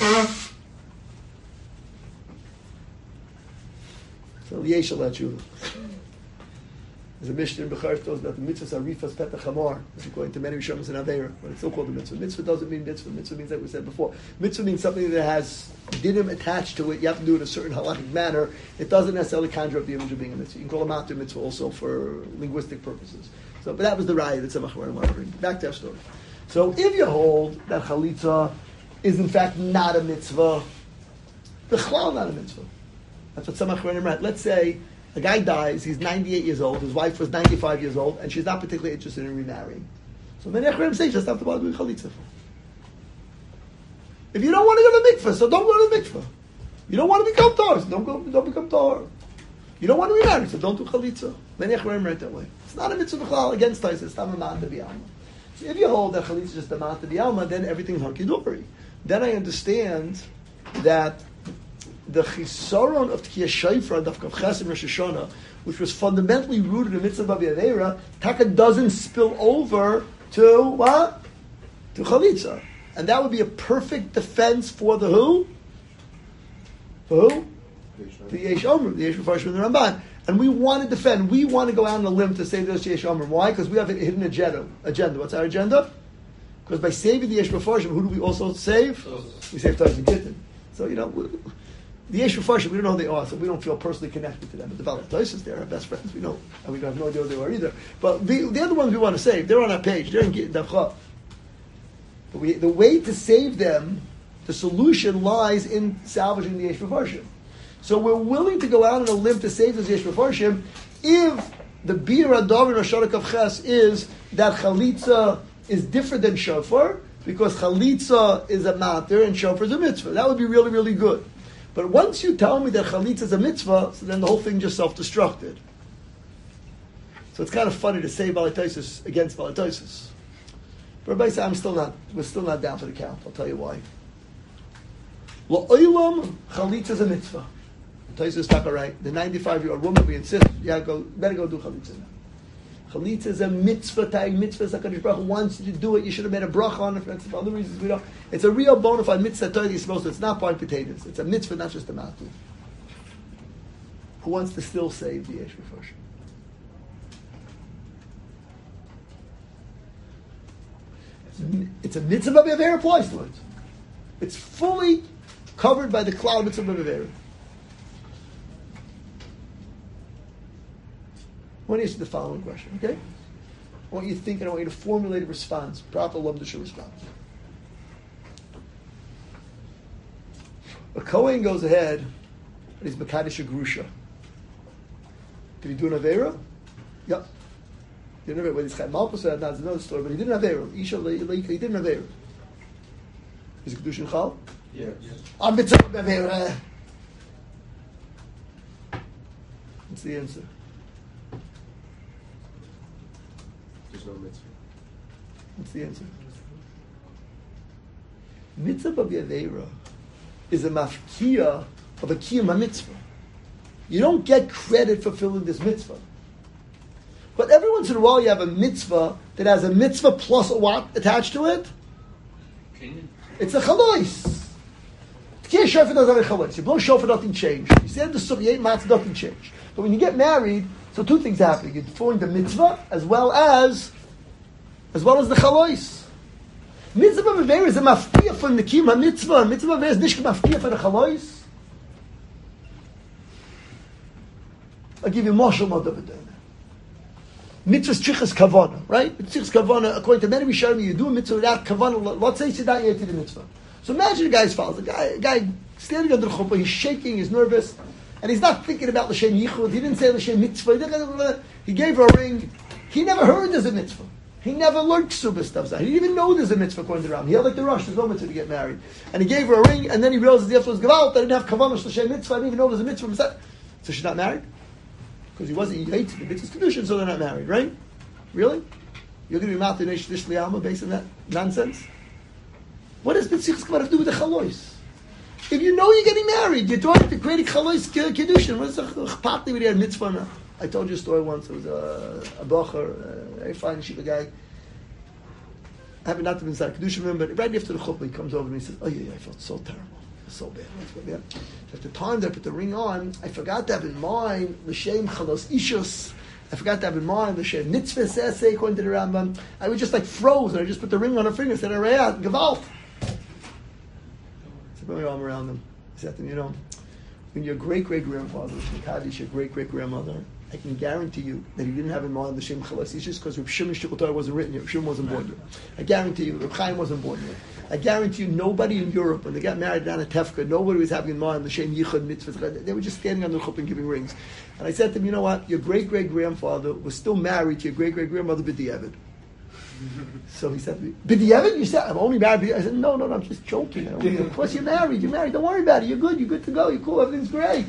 [SPEAKER 1] So Lieshal Tshuva. There's a Mishnah in Bechar that talks about the mitzvahs arifas petach hamar, which according to many Rishonim in Aveira, but it's still called a mitzvah. Mitzvah doesn't mean mitzvah. Mitzvah means, like we said before, mitzvah means something that has dinim attached to it. You have to do it in a certain halachic manner. It doesn't necessarily conjure up the image of being a mitzvah. You can call a matir mitzvah also for linguistic purposes. So, but that was the raya that Tzemach Harim wanted to bring. Back to our story. So, if you hold that chalitza is in fact not a mitzvah, the chlal not a mitzvah. That's what Tzemach Harim read. Let's say a guy dies, he's 98 years old, his wife was 95 years old, and she's not particularly interested in remarrying. So many Achrim say, just have to bother with chalitza for. If you don't want to go to the mikveh, so don't go to the mikveh. You don't want to become tar, so don't become tar. You don't want to remarry, so don't do chalitza. Many Achrim write that way. It's not a mitzvah b'chlal against Tais, it's not a man to be alma. So if you hold that chalitza is just a man to be alma, then everything's hunky-dory. Then I understand that the chisaron of Tkiyah Shofar and Daf Ches in Rosh Hashanah, which was fundamentally rooted in Mitzvah B'Yaveira, Taka doesn't spill over to what? To Chalitza. And that would be a perfect defense for the who? For who? The Yesh Omer, the Yesh Mefarshim and the Ramban. And we want to defend, we want to go out on a limb to save this Yesh Omer. Why? Because we have a hidden agenda. What's our agenda? Because by saving the Yesh Mefarshim, who do we also save? We save Taz and Gittin. So, the Yesh Mefarshim, we don't know who they are, so we don't feel personally connected to them. But the Balatosis, they're our best friends, we know. And we have no idea who they are either. But they're the ones we want to save. They're on our page. They're in Davcha. The way to save them, the solution lies in salvaging the Yesh Mefarshim. So we're willing to go out on a limb to save the Yesh Mefarshim if the Bir Adav in Rosh Hashanah is that Chalitza is different than Shofar, because Chalitza is a matter and Shofar is a mitzvah. That would be really, really good. But once you tell me that Chalitza is a mitzvah, so then the whole thing just self-destructed. So it's kind of funny to say Balatosis against Balatosis. But everybody says, we're still not down for the count. I'll tell you why. La'olam, Chalitza is a mitzvah. Tosis is not right. The 95-year-old woman, we insist, better go do Chalitza now. Chalitza is a mitzvah, tag mitzvah, HaKadosh Baruch Hu wants you to do it. You should have made a bracha on it for other reasons we don't. It's a real bona fide mitzvah Torah you're supposed to. It's not buying potatoes. It's a mitzvah, not just a matu. Who wants to still save the Yesh Mefarshim? It's a mitzvah b'avera applies to it. It's fully covered by the cloud mitzvah b'avera. I want to ask you the following question, okay? I want you to think and I want you to formulate a response, proper Lomdisha response. A Kohen goes ahead and he's Mekadesh a Grusha. Did he do an Avera? Yep. He didn't have whether it's Chaim Malchus or not, it's another story, but he didn't have Avera. He didn't have Avera. Is it Kedushin Chal?
[SPEAKER 2] Yeah.
[SPEAKER 1] I'm mitzvah Avera. What's the answer?
[SPEAKER 4] There's no mitzvah.
[SPEAKER 1] What's the answer? Mitzvah b'avera is a mafkia of a kiyum mitzvah. You don't get credit for fulfilling this mitzvah. But every once in a while you have a mitzvah that has a mitzvah plus a what attached to it? It's a chalois. Tkiyah shofar doesn't have a chalois. You blow shofar, nothing changed. You say the sukkah, you ate matzah, nothing changed. But when you get married, so two things happen. You're fulfilling the mitzvah as well as the chalois. Mitzvah b'avera is a mafkia from the kiyum mitzvah. Mitzvah b'avera is nishka mafkia for the chalois. I'll give you Moshe Madav. Mitzvah's tzrichas kavana, right? Tzrichas kavana, according to many Rishonim, you do a mitzvah without kavana. Let's say you not yet to the mitzvah. So imagine a guy's follows. A guy standing under the chuppah, he's shaking, he's nervous, and he's not thinking about l'shem yichud. He didn't say l'shem mitzvah. He gave her a ring. He never heard there's a mitzvah. He never learned ksubah stuff. He didn't even know there's a mitzvah according to the Ram. He had like the rush. There's no mitzvah to get married, and he gave her a ring, and then he realized the after was gavalt. I didn't have kavana l'shem mitzvah. I didn't even know there's a mitzvah. So she's not married. Because he wasn't, he hates the mitzvah's condition, so they're not married, right? Really? You're going to be mouth in Eish Liyama based on that nonsense? What does B'tzichas Kavana have to do with the chalois? If you know you're getting married, you're doing the creating chalois kedushin. What's the chpatli when you had mitzvah now? I told you a story once. It was a bacher, a very fine yeshiva guy. I happen not to be inside kedushin, but right after the chuppah, he comes over and he says, "Oh yeah, I felt so terrible. So bad. At the time that I put the ring on, I forgot to have in mind l'shem chalos ishus. I forgot to have in mind l'shem mitzvah saseh according to the Rambam. I was just like froze, and I just put the ring on her finger and said, "Arayat, gavalt." So put my arm around him. I said to him, you know, when your great-great-grandfather was Mekadesh, your great-great-grandmother, I can guarantee you that he didn't have in mind l'shem chalos ishus because Reb Shimon Shtickle Torah wasn't written yet. Reb Shimon wasn't born yet. I guarantee you, Reb Chaim wasn't born yet. I guarantee you, nobody in Europe, when they got married down at Tefka, nobody was having in mind the Shem Yichud mitzvahs. They were just standing on the chuppah and giving rings. And I said to him, you know what? Your great-great-grandfather was still married to your great-great-grandmother, B'diavad. So he said to me, B'diavad? You said, I'm only married B'diavad. I said, no, I'm just joking. Of course you're married. Don't worry about it. You're good to go. You're cool. Everything's great.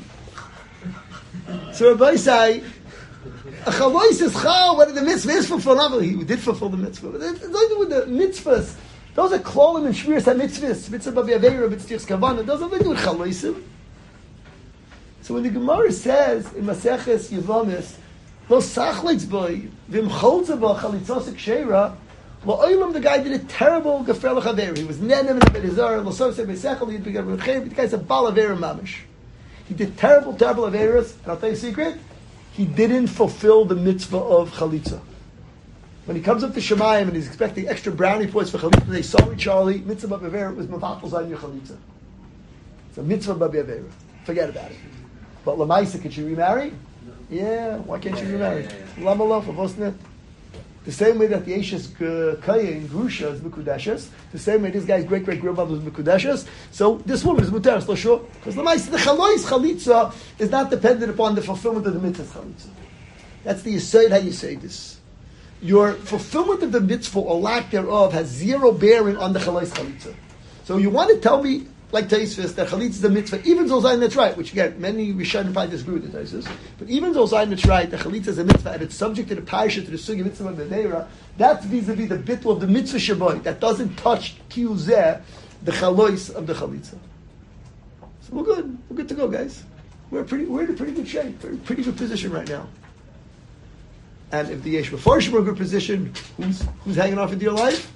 [SPEAKER 1] So Rabbi say, a chalois is chal, whether the mitzvah is fulfilled. He did fulfill the mitzvah. But it's nothing with the mitzvahs. Those are klolim and shmiras ha-mitzvahs. Mitzvah b'avera, b'tztichas kavana. Those are nothing to do with chaloisim. So when the Gemara says in Maseches Yevamis, lo sachlitz boy, v'im cholza bo chalitzosik sheira, lo oilam, the guy did a terrible gefer l'chaveri. He was nenem and abedizar, lo sosek b'sechel, he'd be the guy's a bal avera mamish. He did terrible averas, and I'll tell you a secret, he didn't fulfill the mitzvah of chalitza. When he comes up to Shemayim and he's expecting extra brownie points for chalitza, they say, sorry Charlie, mitzvah b'avera was mavapos on your chalitza. It's a mitzvah b'avera. Forget about it. But Lamaisa, can she remarry? Yeah, why can't she remarry? Lama lo, wasn't it? The same way that the Ashes Kayin Grusha is Mikudeshes, the same way this guy's great-great-grandmother was Mikudeshes, so this woman is Muteres L'Shur. Because Lamaisa, the Chalois Chalitza is not dependent upon the fulfillment of the mitzvah Chalitza. That's the Yisayid how you say this. Your fulfillment of the mitzvah or lack thereof has zero bearing on the Chalais Chalitza. So you want to tell me, like Taisvis, that Chalitza is the mitzvah, even Zolzayin that's right, which again, many Rishonim probably disagree with the Taisvis, but even Zolzayin that's right, the Chalitza is a mitzvah, and it's subject to the Parsha, to the Sugi mitzvah of the Neira, that's vis-a-vis the bittul of the mitzvah Shabbat, that doesn't touch Kiyuzeh, the Chalois of the Chalitza. So we're good to go, guys. We're in a pretty good shape, we're in a pretty good position right now. And if the Yesh Mefarshim are in a good position, who's hanging off into your life?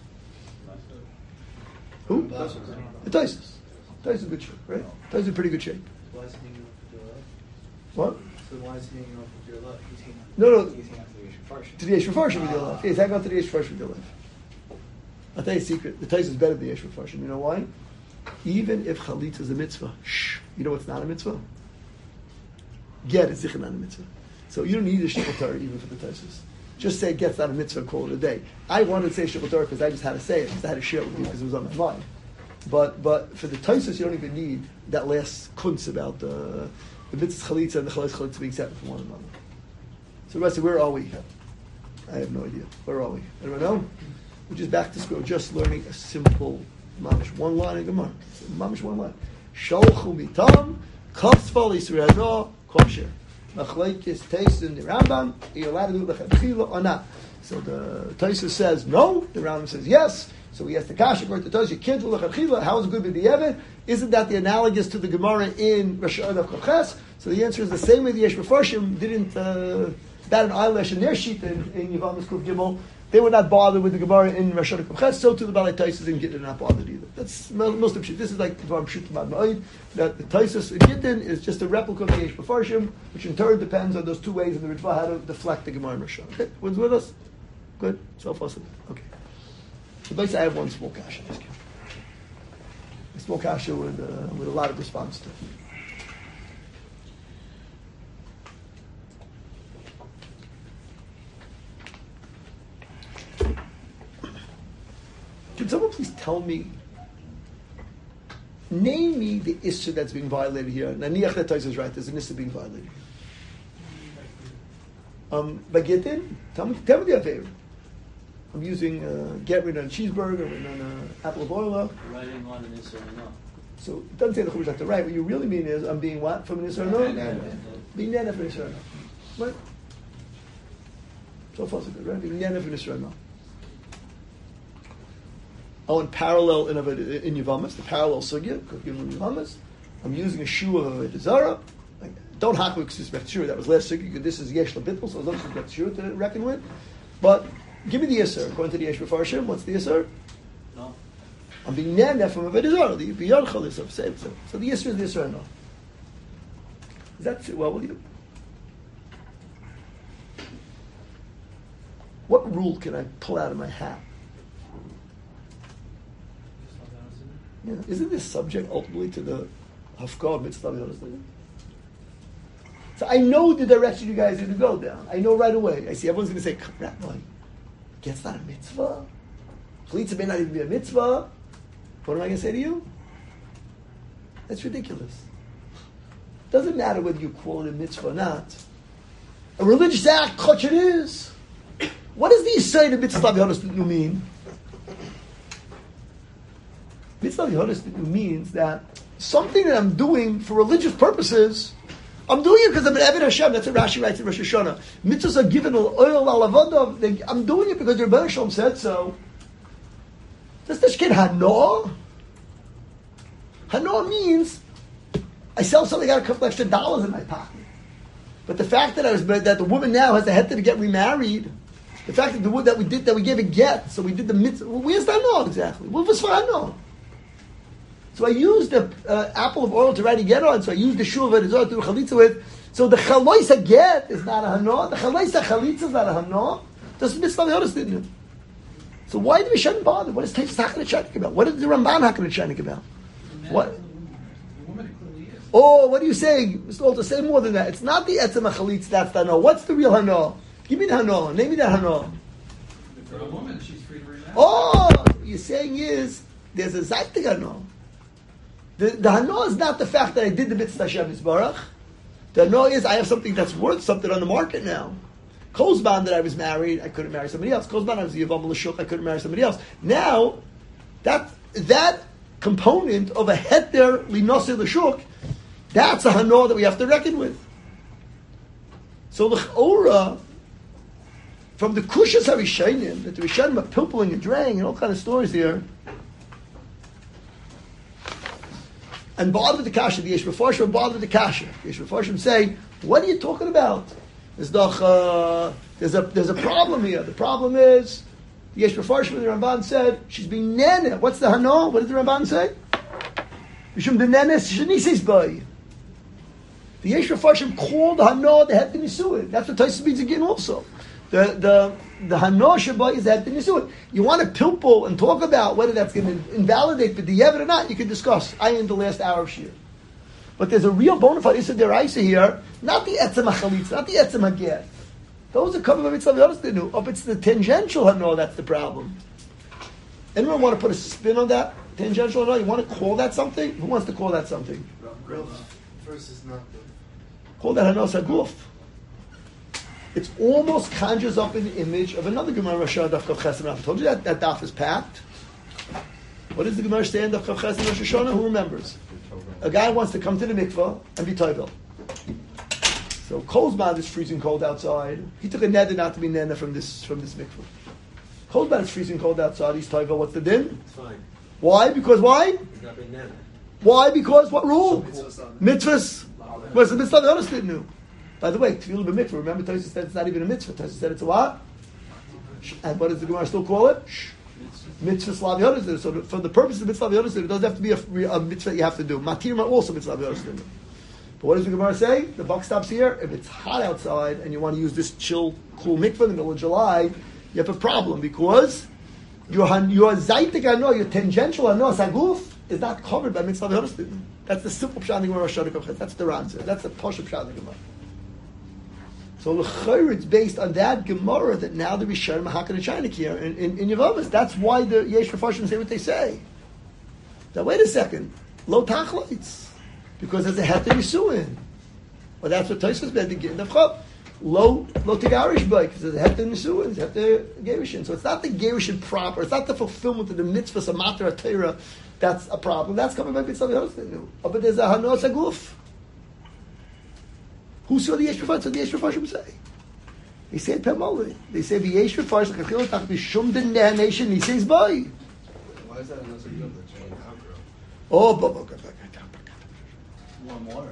[SPEAKER 1] Who? The Taisus. Taisus is in good shape, right? Taisus is in pretty good shape.
[SPEAKER 2] Why is he hanging off with your life?
[SPEAKER 1] What?
[SPEAKER 2] So why is he hanging off with your life? He's hanging off.
[SPEAKER 1] No.
[SPEAKER 2] He's hanging off to the Yesh Mefarshim.
[SPEAKER 1] To the Yesh Mefarshim with your life. He's hanging on to the Yesh Mefarshim with your life. I'll tell you a secret. The Tais is better than the Yesh Mefarshim. You know why? Even if Chalitza is a mitzvah, you know what's not a mitzvah? Get is not a mitzvah. So you don't need a Shikol Torah even for the Taisus. Just say get's not a mitzvah and call it a day. I wanted to say Shikol Torah because I just had to say it, because I had to share it with you because it was on my mind. But for the Taisus, you don't even need that last kunz about the mitzvah Chalitza and the Chalitza being separate from one another. So the rest of where are we? I have no idea. Where are we? Anyone know? We're just back to school, just learning a simple mamish, one line in Gemara. Mamish, one line. Sholchu mitam, kafsfal Yisrael, kosher. Machlekes taste in the Rambam, are you allowed to do lechatchila or not? So the Tosfos says no, the Rambam says yes. So we ask the Kasha, according to Tosfos, you can't do lechatchila, how is it good to be Yevid? Isn't that the analogous to the Gemara in Rosh Hashanah Koches? So the answer is the same way the Yesh Mefarshim didn't bat an eyelash in their sheet in Yevamos Kuf Gimel. They were not bothered with the Gemara in Rosh Hashanah Koches, so too the Balei Tosfos in Gittin are not bothered either. That's most of the This is like the Dvarim Pshutim Ad Ma'od, that the Tosfos in Gittin is just a replica of the Yesh Mefarshim, which in turn depends on those two ways in the Ritva how to deflect the Gemara in Rosh Hashanah. Okay, everyone's with us? Good? So far so good. Okay. So basically I have one small kasha. A small kasha with a lot of response to it. Can someone please tell me, name me the issue that's being violated here? Naniach that Tais is right, there's an issue being violated here. By Gittin, tell me the Aveir. I'm using get rid on cheeseburger, rid on apple of oil.
[SPEAKER 5] Writing on an issue or not.
[SPEAKER 1] So it doesn't say the Chumash have to write. What you really mean is, I'm being what? From an issue or no? Being nana from an issue or no. Right? So far so good, right? Being nana from an issue or no. Oh, in parallel in Yevamos, the parallel sugya, in Yevamos, I'm using a shoe of a Zara. Don't hack with Ksubek that was last sugya. This is Yesh Labitl, so there's no Ksubek to reckon with. But give me the Yisr. According to the Yesh Mefarshim, what's the Yisr?
[SPEAKER 5] No.
[SPEAKER 1] I'm being nana from a Zara. The Biyarchal is of same. So the Yisr is the Yisr or no? Does that fit well with you? What rule can I pull out of my hat? Yeah. Isn't this subject ultimately to the Hafkah Mitzvah? So I know the direction you guys are going to go down. I know right away. I see everyone's going to say, Rabbi, that's not a mitzvah. Chalitza may not even be a mitzvah. What am I going to say to you? That's ridiculous. Doesn't matter whether you call it a mitzvah or not. A religious act, chotch it is. What does the Yisrael of mitzvah Yonasnu mean? Mitzvah Yonasnu means that something that I'm doing for religious purposes, I'm doing it because I'm an Eved Hashem. That's what Rashi writes in Rosh Hashanah. Mitzvahs are given oil al avadav. I'm doing it because the Rebbe Hashem said so. Does this kid Hanoah? Hanoah means I sell something, I got a couple extra dollars in my pocket. But the fact that the woman now has the head to get remarried, the fact that we gave a get, so we did the mitzvah. Where's the Hanoah exactly? What was for Hanoah? So I used the apple of oil to write a get on. So I used the shuv of Rizor to do chalitza with. So the chaloisa get is not a hanoah. The chaloisa chalitza is not a hanoah. Doesn't mitzvah Yodas didn't do. So why do we shouldn't bother? What is Taisus Hakanah Shanik about? What is the Ramban Hakanah Shanik about? What? Oh, what are you saying? Mr. Alter, say more than that. It's not the etzem chalitza. That's the hanoah. What's the real hanoah? Give me the hanoah. Name me that hanoah.
[SPEAKER 7] For a woman, she's free to remarry.
[SPEAKER 1] Oh, what you're saying is there's a zaytik hanoah. The hanoah is not the fact that I did the mitzvah Hashem Yisbarach. The hanoah is I have something that's worth something on the market now. Kozban that I was married, I couldn't marry somebody else. Kozban I was Yavam L'Shuk, I couldn't marry somebody else. Now, that component of a heter linose L'Shuk, that's a hanoah that we have to reckon with. So the Ch'ora, from the Kushas HaRishayim, that the Rishonim are pilpling and draying and all kind of stories here, and bothered with the kasha, the Yesh Mefarshim bothered with the kasha. The Yesh Mefarshim say, what are you talking about? There's a problem here. The problem is, the Yesh Mefarshim, the Ramban said, she's being nene. What's the hanoah? What did the Ramban say? Mishum de nene shenisis bay. The Yesh Mefarshim called the hanoah the het nisuin. That's what Taisus means again also. The Hano Sheba is that Nisuin. You want to pilpul and talk about whether that's going to invalidate the Diavad or not, you can discuss. I in the last hour of Shir. But there's a real bona fide Issa Deraisa here, not the Etzem HaChalitza, not the Etzem HaGer. Those are covered by Mitzvah Yodestinu. If it's the tangential Hano, that's the problem. Anyone want to put a spin on that? Tangential Hano? You want to call that something? Who wants to call that something?
[SPEAKER 4] Versus not the.
[SPEAKER 1] Call that Hano Saguf. It's almost conjures up an image of another Gemara Rosh Hashanah Daf Kav Ches. I told you that daf is packed. What does the Gemara say in Daf Kav Ches Rosh Hashanah? Who remembers? A guy wants to come to the mikvah and be toivel. So Kolzman is freezing cold outside. He took a neder not to be neder from this mikvah. Kolzman is freezing cold outside. He's toivel. What's the din?
[SPEAKER 4] It's fine.
[SPEAKER 1] Why? Because why?
[SPEAKER 4] He's not being nana.
[SPEAKER 1] Why? Because what rule? Mitzvahs. What's the mitzvah? The others didn't know. By the way, tefillah b'mikvah. Remember, Tosfos said it's not even a mitzvah. Tosfos said it's a what? And what does the Gemara still call it? Mitzvah slav yodesdir. So for the purpose of mitzvah yodesdir, it doesn't have to be a mitzvah you have to do. Matirma also mitzvah yodesdir. But what does the Gemara say? The buck stops here. If it's hot outside and you want to use this chill, cool mikvah in the middle of July, you have a problem because your zaytik ano, your tangential ano, saguf, is not covered by mitzvah yodesdir. That's the simple pshat in the Gemara Rosh Hashanah. That's the answer. That's the posh pshat in the Gemara. So l'chayr, it's based on that Gemara that now the Rishonim are hakan China here in Yevamos. That's why the Yesh Refarshim say what they say. Now wait a second, lo tachlites, because there's a heter nisuin. Well, that's what Tosfos meant to get. Lo tegarish by, because there's a heter nisuin, there's a heter gerishin. So it's not the gerishin proper. It's not the fulfillment of the mitzvahs of matar Torah that's a problem. That's coming by mitzvah yodesdir. But there's a hanos aguf. Who saw the Yesh Refarshim? So the Yesh Refarshim say. They say Pemoli. They say the Yesh Refarshim Kachil Tak Bishum Den Nation. He says boy.
[SPEAKER 6] Why is that another good that you ain't outgrow?
[SPEAKER 1] Oh,
[SPEAKER 5] Warm water.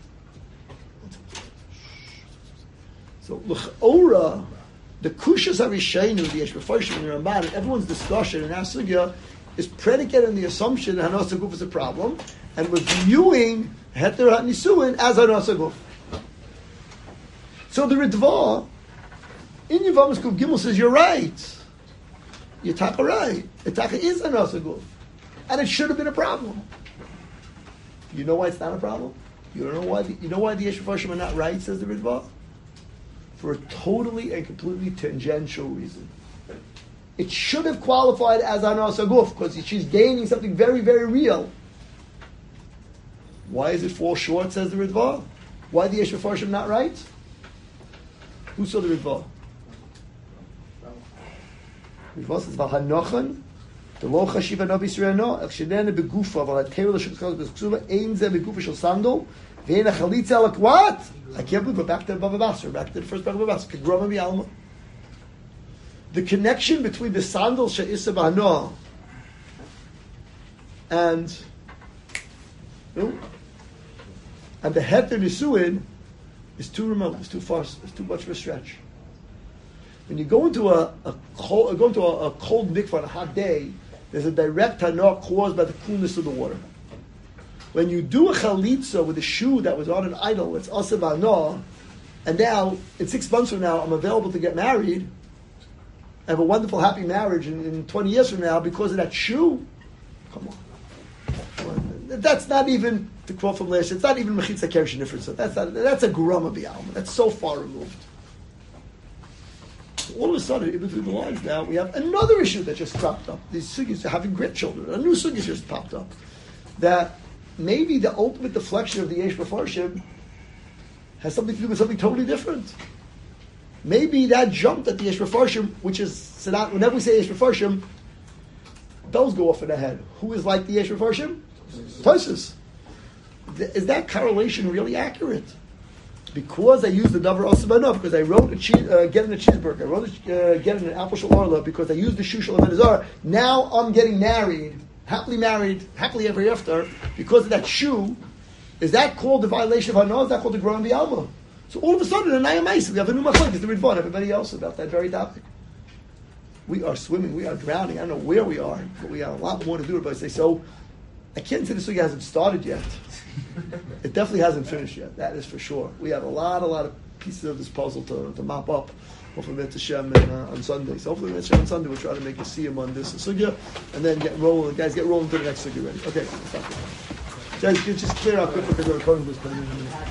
[SPEAKER 1] so l'chora, the Kushas Harishaynu, the Yesh Refarshim and the Ramban, and everyone's discussion in Asugya is predicated on the assumption that Hanos Aguf is a problem, and we're viewing Heter HaNisuin as Hanos Aguf. So the Ritva in Yevamos Kuf Gimel says you're right. You're taka right. The taka is an asaguf, and it should have been a problem. You know why it's not a problem? You know why the Yesh Refarshim are not right? Says the Ritva, for a totally and completely tangential reason. It should have qualified as an asaguf because she's gaining something very, very real. Why does it fall short? Says the Ritva. Why the Yesh Refarshim not right? Who saw the Ritva? Ritva says, "V'hanochan, the lo chashiva no b'Yisrael, el shenena begufa, v'al ha'teira l'shulchan b'sksuba, ein ze begufa shel sandal, v'ein ha'chalitza like what? I can't believe we're back to Bava Basra, back to the first Bava Basra. Kegroma b'Alma. The connection between the sandal she'isa b'hano and the heter nisuin is too remote. It's too far. It's too much of a stretch. When you go into a cold mikvah on a hot day, there's a direct hanor caused by the coolness of the water. When you do a chalitza with a shoe that was on an idol, it's asav hanor, and now in 6 months from now I'm available to get married, I have a wonderful happy marriage in 20 years from now because of that shoe. Come on. That's not even, to quote from last year, it's not even mechitza keresh difference. That's a grama b'alma. That's so far removed. So all of a sudden, in between the lines now, we have another issue that just cropped up. These sugis are having grandchildren. A new sugis just popped up. That maybe the ultimate deflection of the Yesh Refarshim has something to do with something totally different. Maybe that jump at the Yesh Refarshim, which is, so that whenever we say Yesh Refarshim, bells go off in the head. Who is like the Yesh Refarshim? Tosfos. Is that correlation really accurate? Because I used the davar osabana, because I wrote getting a cheeseburger, I wrote getting an apple shawarma, because I used the shoe shalom azar. Now I'm getting married, happily ever after, because of that shoe. Is that called the violation of Hana? Is that called the Grama B'Alma? So all of a sudden, in Nayamais, we have a new machlok, the Ritva, everybody else about that very topic. We are swimming, we are drowning. I don't know where we are, but we have a lot more to do. But I say so. I can't say the sugya hasn't started yet. It definitely hasn't finished yet. That is for sure. We have a lot of pieces of this puzzle to mop up. Hopefully, Mitzvah Shem on Sunday. So hopefully, Mitzvah Shem on Sunday, we'll try to make a siyum on this sugya, and then get rolling. Guys, get rolling to the next sugya ready. Okay, stop it. Guys, just clear out quick because we're recording this.